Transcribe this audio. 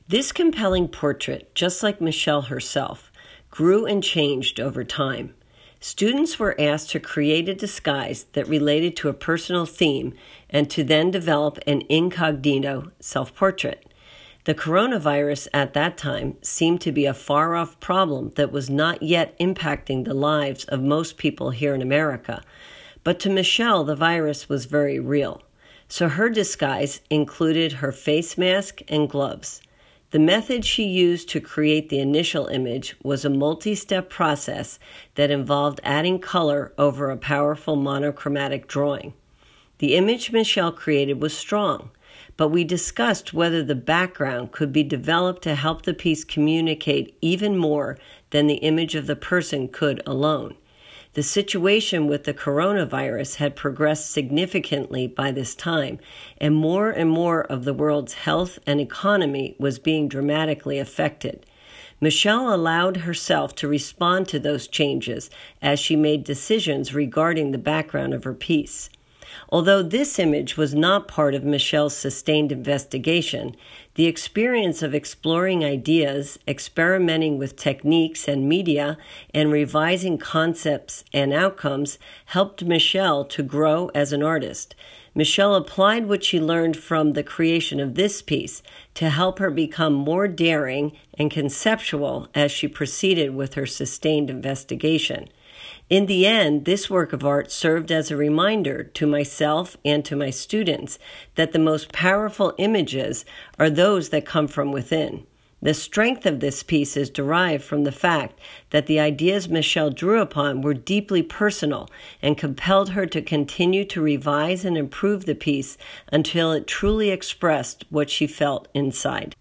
This compelling portrait, just like Michelle herself, grew and changed over time. Students were asked to create a disguise that related to a personal theme and to then develop an incognito self-portrait. The coronavirus at that time seemed to be a far-off problem that was not yet impacting the lives of most people here in America. But to Michelle, the virus was very real. So her disguise included her face mask and gloves. The method she used to create the initial image was a multi-step process that involved adding color over a powerful monochromatic drawing. The image Michelle created was strong, but we discussed whether the background could be developed to help the piece communicate even more than the image of the person could alone. The situation with the coronavirus had progressed significantly by this time, and more of the world's health and economy was being dramatically affected. Michelle allowed herself to respond to those changes as she made decisions regarding the background of her piece. Although this image was not part of Michelle's sustained investigation, the experience of exploring ideas, experimenting with techniques and media, and revising concepts and outcomes helped Michelle to grow as an artist. Michelle applied what she learned from the creation of this piece to help her become more daring and conceptual as she proceeded with her sustained investigation. In the end, this work of art served as a reminder to myself and to my students that the most powerful images are those that come from within. The strength of this piece is derived from the fact that the ideas Michelle drew upon were deeply personal and compelled her to continue to revise and improve the piece until it truly expressed what she felt inside.